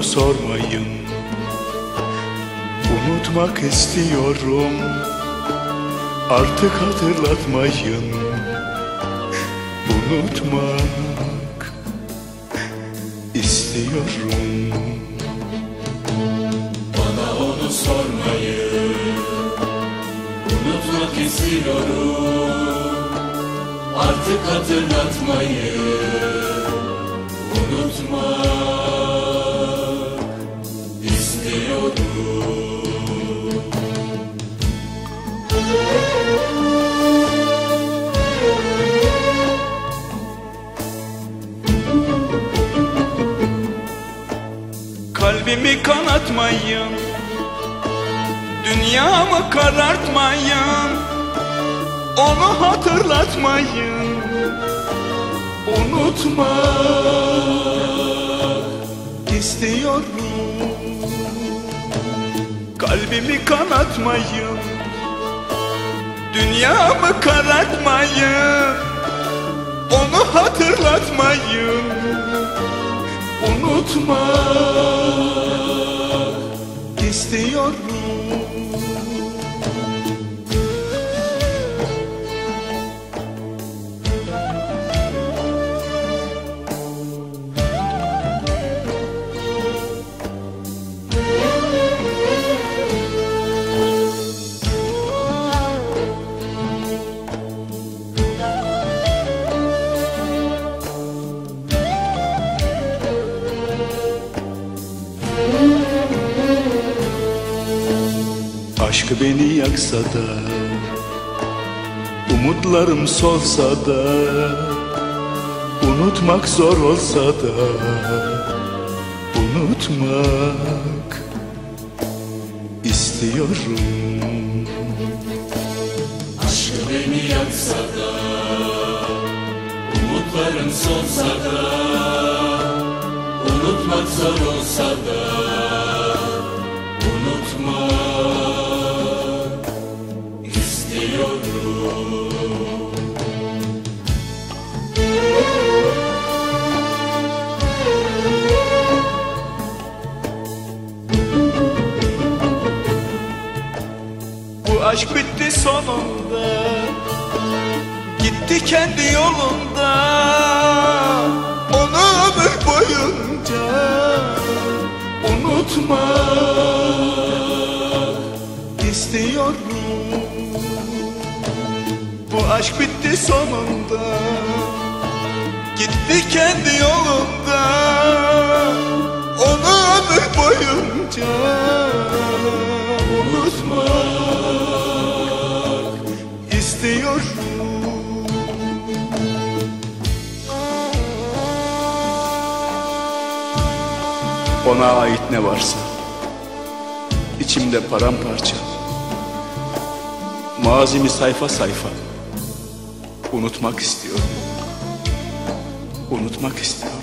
onu sormayın. Unutmak istiyorum, artık hatırlatmayın. Unutmak istiyorum. Bana onu sormayın, unutmak istiyorum, artık hatırlatmayın. Unutmak istiyorum. Kalbimi kanatmayın, dünyamı karartmayın, onu hatırlatmayın. Unutmak istiyorum. Kalbimi kanatmayın, dünyamı karartmayın, onu hatırlatmayın. Unutmak istiyorum. Aşk beni yaksa da, umutlarım solsa da, unutmak zor olsa da, unutmak istiyorum. Aşk beni yaksa da, umutlarım solsa da, unutmak zor olsa da, unutmak istiyorum. Bu aşk bitti sonunda, gitti kendi yolunda, onu ömür boyunca unutmak istiyorum. Bu aşk bitti sonunda, gitti kendi yolunda, onu ömür boyunca unutmak istiyorum. Ona ait ne varsa içimde paramparça, mazimi sayfa sayfa unutmak istiyorum. Unutmak istiyorum.